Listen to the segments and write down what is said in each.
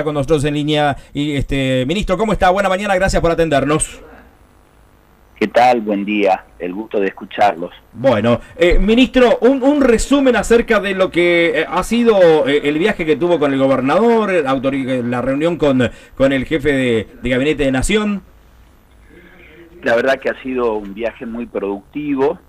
con nosotros en línea. Y ministro, ¿cómo está? Buena mañana, gracias por atendernos. ¿Qué tal? Buen día, el gusto de escucharlos. Bueno, ministro, un resumen acerca de lo que ha sido el viaje que tuvo con el gobernador, la reunión con el jefe de Gabinete de Nación. La verdad que ha sido un viaje muy productivo,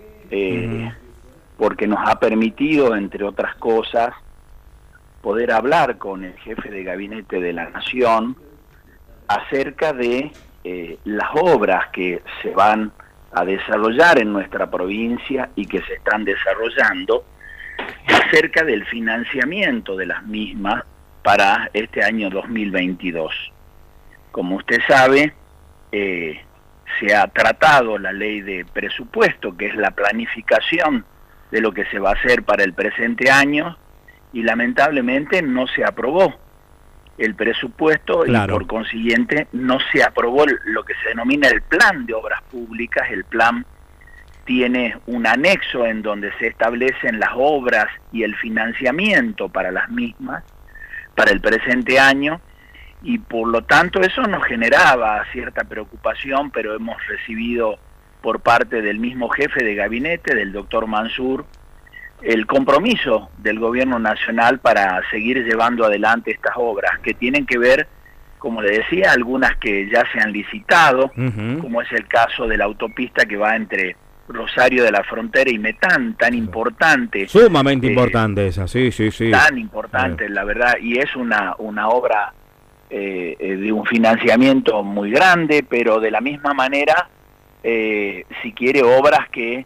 porque nos ha permitido, entre otras cosas, poder hablar con el jefe de Gabinete de la Nación acerca de las obras que se van a desarrollar en nuestra provincia y que se están desarrollando, acerca del financiamiento de las mismas para este año 2022. Como usted sabe, se ha tratado la ley de presupuesto, que es la planificación de lo que se va a hacer para el presente año, y lamentablemente no se aprobó el presupuesto. Claro. Y por consiguiente no se aprobó lo que se denomina el plan de obras públicas. El plan tiene un anexo en donde se establecen las obras y el financiamiento para las mismas para el presente año, y por lo tanto eso nos generaba cierta preocupación, pero hemos recibido por parte del mismo jefe de gabinete, del doctor Mansur, el compromiso del gobierno nacional para seguir llevando adelante estas obras, que tienen que ver, como le decía, algunas que ya se han licitado, como es el caso de la autopista que va entre Rosario de la Frontera y Metán, tan importante. Sumamente importante esa, sí. Tan importante, la verdad, y es una obra de un financiamiento muy grande, pero de la misma manera, si quiere, obras que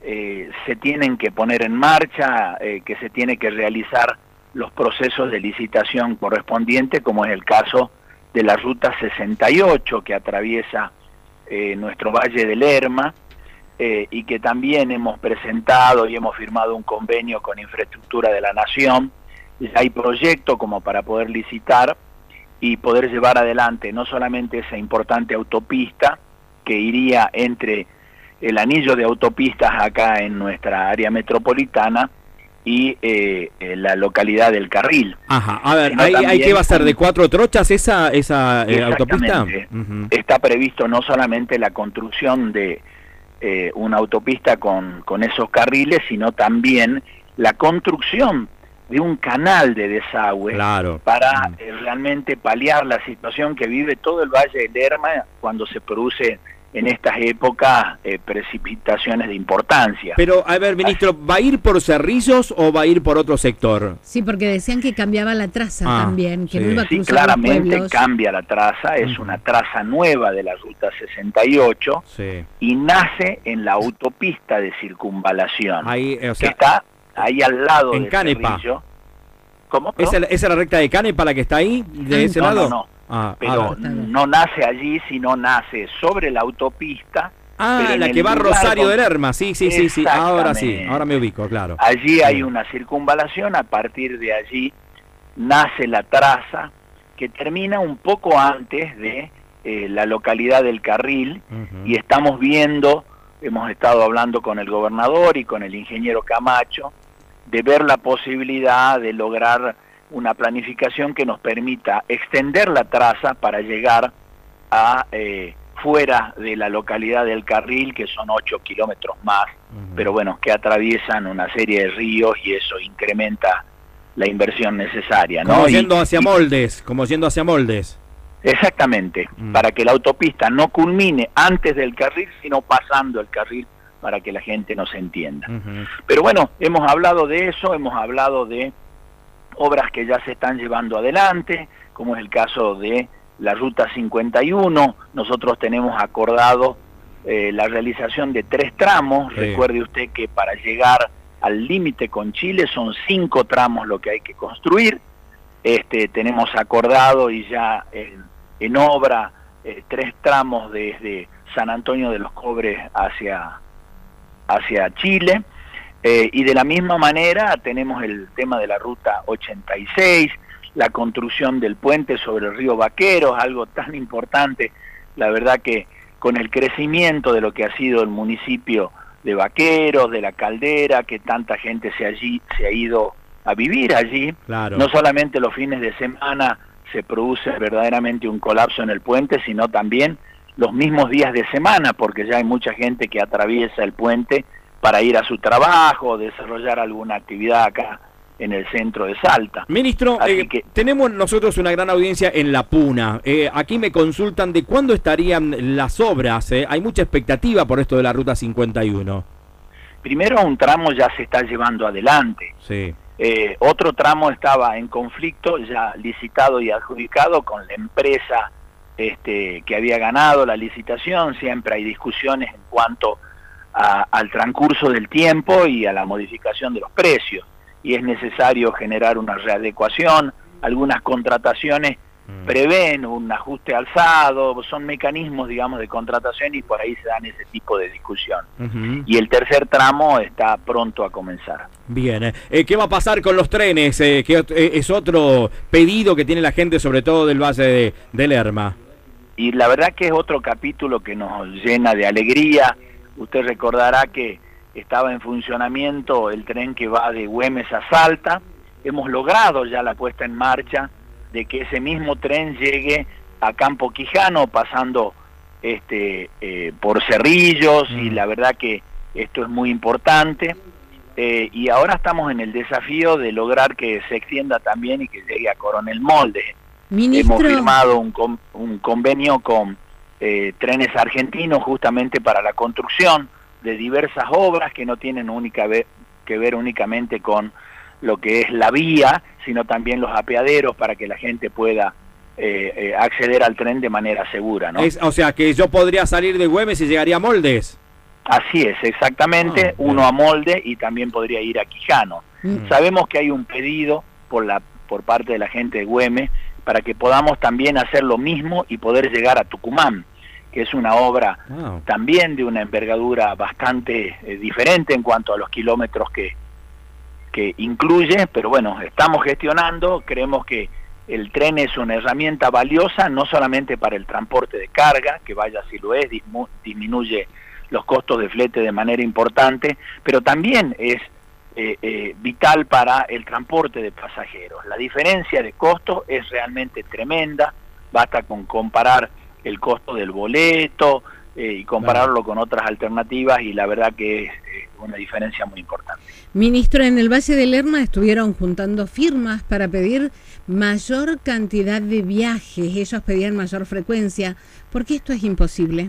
se tienen que poner en marcha, que se tiene que realizar los procesos de licitación correspondientes, como es el caso de la Ruta 68 que atraviesa nuestro Valle del Lerma, y que también hemos presentado y hemos firmado un convenio con Infraestructura de la Nación. Hay proyecto como para poder licitar y poder llevar adelante no solamente esa importante autopista que iría entre el anillo de autopistas acá en nuestra área metropolitana y la localidad del Carril. Ajá, a ver, ¿hay que va a ser de 4 trochas esa autopista? Está previsto no solamente la construcción de una autopista con esos carriles, sino también la construcción de un canal de desagüe, claro, para realmente paliar la situación que vive todo el Valle del Lerma cuando se produce en estas épocas precipitaciones de importancia. Pero, a ver, ministro, ¿va a ir por Cerrillos o va a ir por otro sector? Sí, porque decían que cambiaba la traza también, que no iba a cruzar. Sí, claramente cambia la traza, es una traza nueva de la Ruta 68, y nace en la autopista de circunvalación, ahí, o sea, que está ahí al lado en de Canepa. Cerrillo. ¿Cómo? ¿Esa es la recta de Canepa la que está ahí, de ese lado? No. Pero no nace allí, sino nace sobre la autopista. La que va a Rosario del Lerma, sí, ahora me ubico, claro. Allí hay una circunvalación, a partir de allí nace la traza, que termina un poco antes de la localidad del Carril, y estamos viendo, hemos estado hablando con el gobernador y con el ingeniero Camacho, de ver la posibilidad de lograr una planificación que nos permita extender la traza para llegar a fuera de la localidad del Carril, que son 8 kilómetros más, pero bueno, que atraviesan una serie de ríos, y eso incrementa la inversión necesaria, ¿no? Como yendo hacia Moldes. Exactamente, para que la autopista no culmine antes del Carril, sino pasando el Carril, para que la gente nos entienda. Pero bueno, hemos hablado de eso, hemos hablado de obras que ya se están llevando adelante, como es el caso de la Ruta 51. Nosotros tenemos acordado la realización de 3 tramos. Recuerde usted que para llegar al límite con Chile son 5 tramos lo que hay que construir. Tenemos acordado y ya en obra 3 tramos desde San Antonio de los Cobres hacia Chile. Y de la misma manera tenemos el tema de la Ruta 86, la construcción del puente sobre el río Vaqueros, algo tan importante, la verdad que con el crecimiento de lo que ha sido el municipio de Vaqueros, de la Caldera, que tanta gente se ha ido a vivir allí, no solamente los fines de semana se produce verdaderamente un colapso en el puente, sino también los mismos días de semana, porque ya hay mucha gente que atraviesa el puente para ir a su trabajo o desarrollar alguna actividad acá en el centro de Salta. Ministro, tenemos nosotros una gran audiencia en La Puna. Aquí me consultan de cuándo estarían las obras. Hay mucha expectativa por esto de la Ruta 51. Primero, un tramo ya se está llevando adelante. Sí. Otro tramo estaba en conflicto, ya licitado y adjudicado con la empresa que había ganado la licitación. Siempre hay discusiones en cuanto al transcurso del tiempo y a la modificación de los precios. Y es necesario generar una readecuación. Algunas contrataciones prevén un ajuste alzado, son mecanismos, digamos, de contratación, y por ahí se dan ese tipo de discusión. Y el tercer tramo está pronto a comenzar. Bien, ¿qué va a pasar con los trenes? Que es otro pedido que tiene la gente, sobre todo del Valle de Lerma. Y la verdad que es otro capítulo que nos llena de alegría. Usted recordará que estaba en funcionamiento el tren que va de Güemes a Salta. Hemos logrado ya la puesta en marcha de que ese mismo tren llegue a Campo Quijano, pasando por Cerrillos, y la verdad que esto es muy importante. Y ahora estamos en el desafío de lograr que se extienda también y que llegue a Coronel Moldes. Ministro. Hemos firmado un convenio con Trenes Argentinos justamente para la construcción de diversas obras que no tienen que ver únicamente con lo que es la vía, sino también los apeaderos para que la gente pueda acceder al tren de manera segura, ¿no? O sea, que yo podría salir de Güemes y llegaría a Moldes. Así es, exactamente, uno a Molde y también podría ir a Quijano. Sabemos que hay un pedido por parte de la gente de Güemes para que podamos también hacer lo mismo y poder llegar a Tucumán, que es una obra también de una envergadura bastante diferente en cuanto a los kilómetros que incluye, pero bueno, estamos gestionando. Creemos que el tren es una herramienta valiosa, no solamente para el transporte de carga, que vaya si lo es, disminuye los costos de flete de manera importante, pero también es vital para el transporte de pasajeros. La diferencia de costo es realmente tremenda, basta con comparar el costo del boleto y compararlo con otras alternativas, y la verdad que es una diferencia muy importante. Ministro, en el Valle de Lerma estuvieron juntando firmas para pedir mayor cantidad de viajes. Ellos pedían mayor frecuencia. ¿Por qué esto es imposible?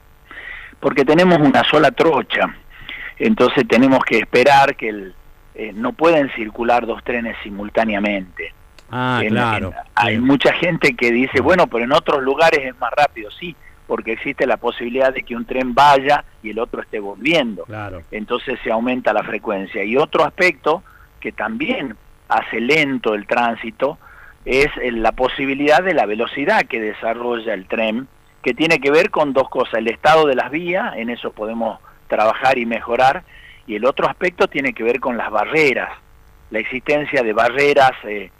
Porque tenemos una sola trocha, entonces tenemos que esperar que no pueden circular dos trenes simultáneamente. Claro. Hay mucha gente que dice, bueno, pero en otros lugares es más rápido. Sí, porque existe la posibilidad de que un tren vaya y el otro esté volviendo. Claro. Entonces se aumenta la frecuencia. Y otro aspecto que también hace lento el tránsito es la posibilidad de la velocidad que desarrolla el tren, que tiene que ver con dos cosas: el estado de las vías, en eso podemos trabajar y mejorar, y el otro aspecto tiene que ver con las barreras. La existencia de barreras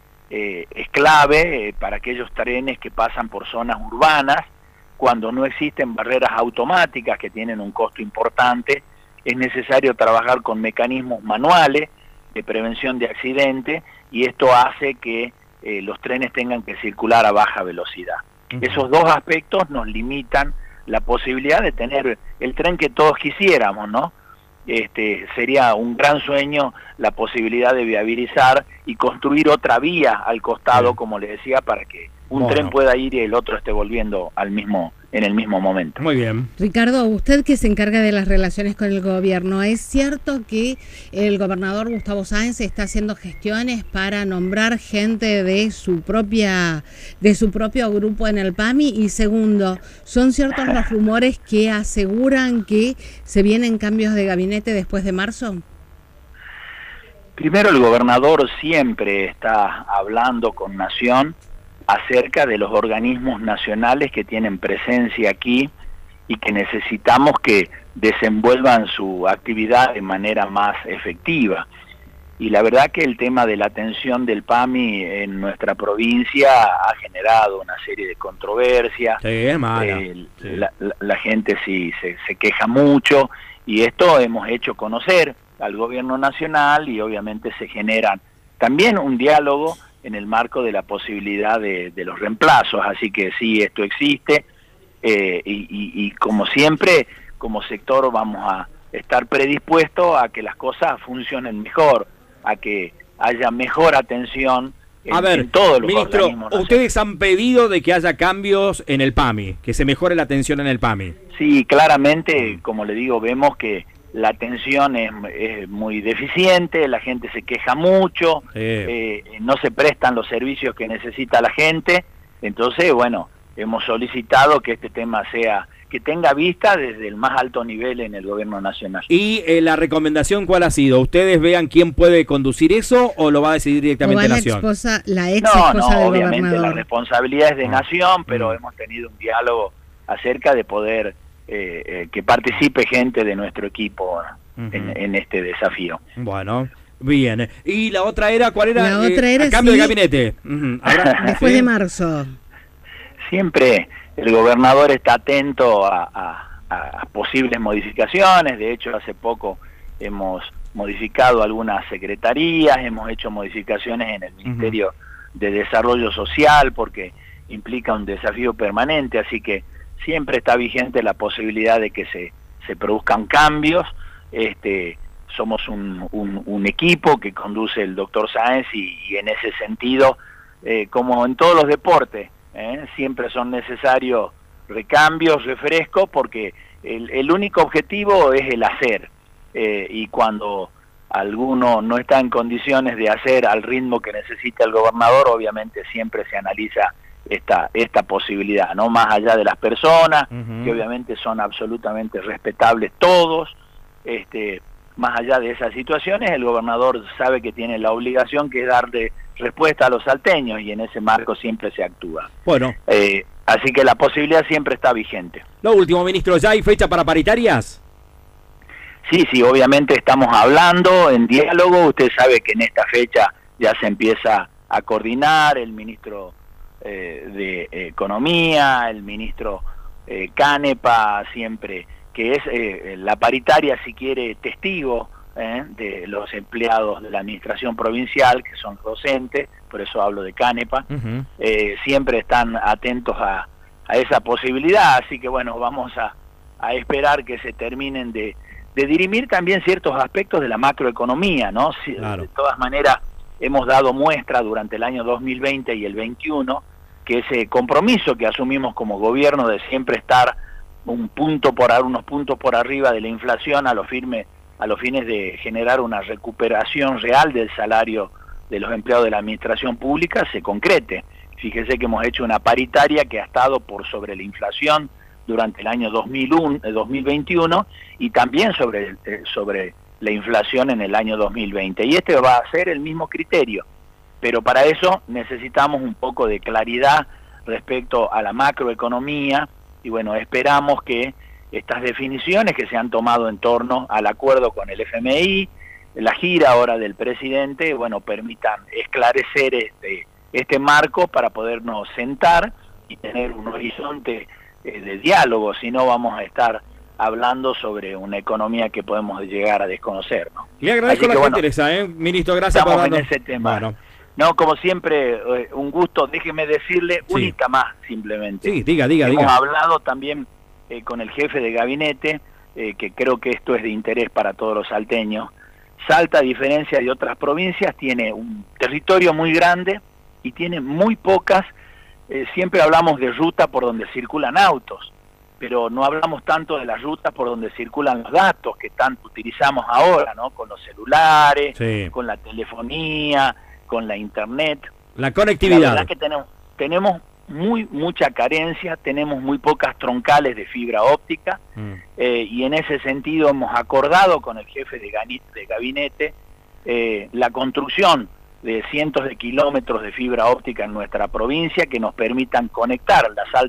es clave para aquellos trenes que pasan por zonas urbanas. Cuando no existen barreras automáticas que tienen un costo importante, es necesario trabajar con mecanismos manuales de prevención de accidentes, y esto hace que los trenes tengan que circular a baja velocidad. Esos dos aspectos nos limitan la posibilidad de tener el tren que todos quisiéramos, ¿no? Sería un gran sueño la posibilidad de viabilizar y construir otra vía al costado, como le decía, para que un tren pueda ir y el otro esté volviendo en el mismo momento. Muy bien. Ricardo, usted que se encarga de las relaciones con el gobierno, ¿es cierto que el gobernador Gustavo Sáenz está haciendo gestiones para nombrar gente de su propio grupo en el PAMI? Y segundo, ¿son ciertos los rumores que aseguran que se vienen cambios de gabinete después de marzo? Primero, el gobernador siempre está hablando con Nación acerca de los organismos nacionales que tienen presencia aquí y que necesitamos que desenvuelvan su actividad de manera más efectiva. Y la verdad que el tema de la atención del PAMI en nuestra provincia ha generado una serie de controversias. Sí, es mala. La gente sí se queja mucho, y esto hemos hecho conocer al gobierno nacional, y obviamente se generan también un diálogo en el marco de la posibilidad de los reemplazos. Así que sí, esto existe, y como siempre, como sector vamos a estar predispuestos a que las cosas funcionen mejor, a que haya mejor atención en todos los ministro, organismos. ustedes han pedido de que haya cambios en el PAMI, que se mejore la atención en el PAMI. Sí, claramente, como le digo, vemos que la atención es muy deficiente, la gente se queja mucho, no se prestan los servicios que necesita la gente. Entonces, bueno, hemos solicitado que este tema que tenga vista desde el más alto nivel en el gobierno nacional. ¿Y la recomendación cuál ha sido? ¿Ustedes vean quién puede conducir eso o lo va a decidir directamente Nación? La ex esposa del obviamente gobernador. La responsabilidad es de Nación, pero hemos tenido un diálogo acerca de poder que participe gente de nuestro equipo en este desafío. Bueno, bien. ¿Y la otra era cuál era? La otra era cambio de gabinete. Después de marzo. Siempre el gobernador está atento a posibles modificaciones. De hecho, hace poco hemos modificado algunas secretarías, hemos hecho modificaciones en el Ministerio de Desarrollo Social, porque implica un desafío permanente, así que siempre está vigente la posibilidad de que se produzcan cambios. Somos un equipo que conduce el doctor Sáenz y en ese sentido, como en todos los deportes, siempre son necesarios recambios, refrescos, porque el único objetivo es el hacer, y cuando alguno no está en condiciones de hacer al ritmo que necesita el gobernador, obviamente siempre se analiza esta posibilidad, ¿no? Más allá de las personas, que obviamente son absolutamente respetables todos, más allá de esas situaciones, el gobernador sabe que tiene la obligación que es darle respuesta a los salteños, y en ese marco siempre se actúa. Bueno. Así que la posibilidad siempre está vigente. Lo último, ministro, ¿ya hay fecha para paritarias? Sí, obviamente estamos hablando en diálogo. Usted sabe que en esta fecha ya se empieza a coordinar el ministro de Economía, el ministro Canepa, siempre, que es la paritaria, si quiere, testigo de los empleados de la administración provincial, que son docentes, por eso hablo de Canepa. Siempre están atentos a esa posibilidad, así que bueno, vamos a esperar que se terminen de dirimir también ciertos aspectos de la macroeconomía, ¿no? Claro. De todas maneras, hemos dado muestra durante el año 2020 y el 21 que ese compromiso que asumimos como gobierno de siempre estar unos puntos por arriba de la inflación a los fines de generar una recuperación real del salario de los empleados de la administración pública se concrete. Fíjese que hemos hecho una paritaria que ha estado por sobre la inflación durante el año 2021 y también sobre la inflación en el año 2020. Y este va a ser el mismo criterio, pero para eso necesitamos un poco de claridad respecto a la macroeconomía, y bueno, esperamos que estas definiciones que se han tomado en torno al acuerdo con el FMI, la gira ahora del presidente, bueno, permitan esclarecer este marco para podernos sentar y tener un horizonte de diálogo, si no vamos a estar hablando sobre una economía que podemos llegar a desconocer, ¿no? Le agradezco la gentileza, ministro, gracias por darnos. En ese tema. Bueno. No, como siempre, un gusto. Déjeme decirle única más, simplemente. Sí, diga. Hemos hablado también con el jefe de gabinete, que creo que esto es de interés para todos los salteños. Salta, a diferencia de otras provincias, tiene un territorio muy grande y tiene muy pocas. Siempre hablamos de ruta por donde circulan autos, pero no hablamos tanto de las rutas por donde circulan los datos que tanto utilizamos ahora, ¿no? Con los celulares, con la telefonía, con la internet. La conectividad. La verdad que tenemos mucha carencia, tenemos muy pocas troncales de fibra óptica, y en ese sentido hemos acordado con el jefe de gabinete la construcción de cientos de kilómetros de fibra óptica en nuestra provincia que nos permitan conectar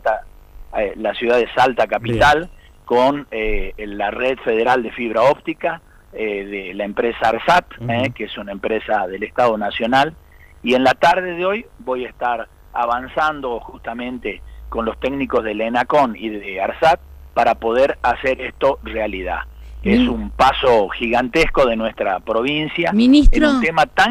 la ciudad de Salta capital con la red federal de fibra óptica de la empresa ARSAT, que es una empresa del Estado Nacional, y en la tarde de hoy voy a estar avanzando justamente con los técnicos del ENACON y de ARSAT para poder hacer esto realidad. Es un paso gigantesco de nuestra provincia, ministro, en un tema tan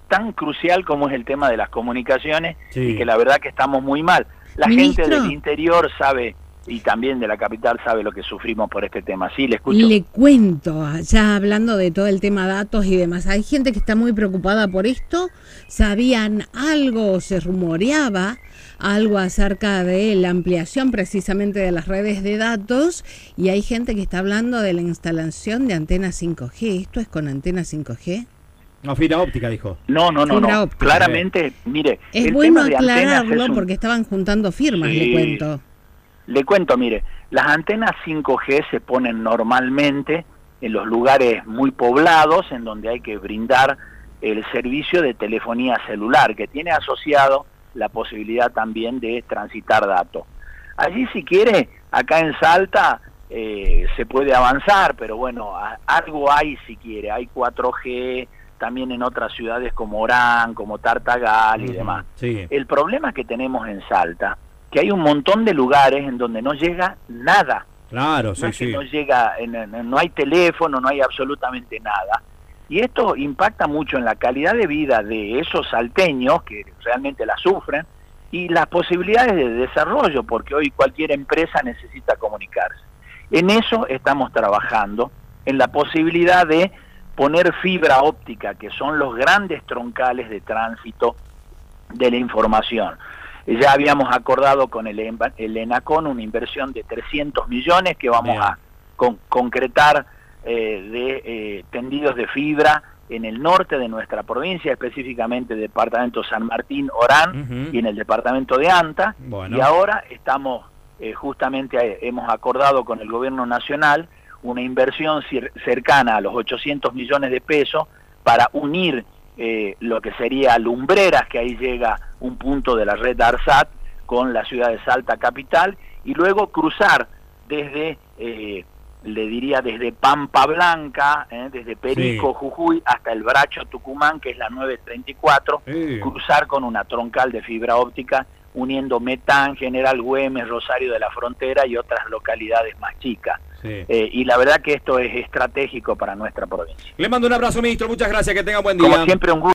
tan crucial como es el tema de las comunicaciones, Sí. y que la verdad que estamos muy mal. La Ministro. gente del interior sabe, y también de la capital sabe lo que sufrimos por este tema. Sí, le escucho. Le cuento, ya hablando de todo el tema datos y demás, hay gente que está muy preocupada por esto, sabían algo, se rumoreaba algo acerca de la ampliación precisamente de las redes de datos, y hay gente que está hablando de la instalación de antenas 5G. ¿Esto es con antenas 5G? No, fibra óptica, dijo. No. Fibra óptica. Claramente, mire, Es el bueno tema de antenas aclararlo es un- porque estaban juntando firmas, Sí. le cuento. Le cuento, mire, las antenas 5G se ponen normalmente en los lugares muy poblados, en donde hay que brindar el servicio de telefonía celular, que tiene asociado la posibilidad también de transitar datos. Allí, si quiere, acá en Salta se puede avanzar, pero bueno, algo hay si quiere, hay 4G, también en otras ciudades como Orán, como Tartagal y demás. Sí. El problema que tenemos en Salta, que hay un montón de lugares en donde no llega nada. Claro, No sí, es que sí. no llega, no hay teléfono, no hay absolutamente nada. Y esto impacta mucho en la calidad de vida de esos salteños que realmente la sufren y las posibilidades de desarrollo, porque hoy cualquier empresa necesita comunicarse. En eso estamos trabajando, en la posibilidad de poner fibra óptica, que son los grandes troncales de tránsito de la información. Ya habíamos acordado con el ENACON una inversión de 300 millones que vamos Bien. a concretar de tendidos de fibra en el norte de nuestra provincia, específicamente el departamento San Martín, Orán, Ujú. y en el departamento de Anta. Bueno. Y ahora estamos, justamente hemos acordado con el gobierno nacional una inversión cercana a los 800 millones de pesos para unir lo que sería Lumbreras, que ahí llega un punto de la red ARSAT, con la ciudad de Salta capital, y luego cruzar desde, le diría, desde Pampa Blanca, desde Perico, Sí. Jujuy, hasta el Bracho, Tucumán, que es la 934, Sí. cruzar con una troncal de fibra óptica, uniendo Metán, General Güemes, Rosario de la Frontera y otras localidades más chicas. Sí. Y la verdad que esto es estratégico para nuestra provincia. Le mando un abrazo, ministro. Muchas gracias. Que tenga buen día. Como siempre, un gusto.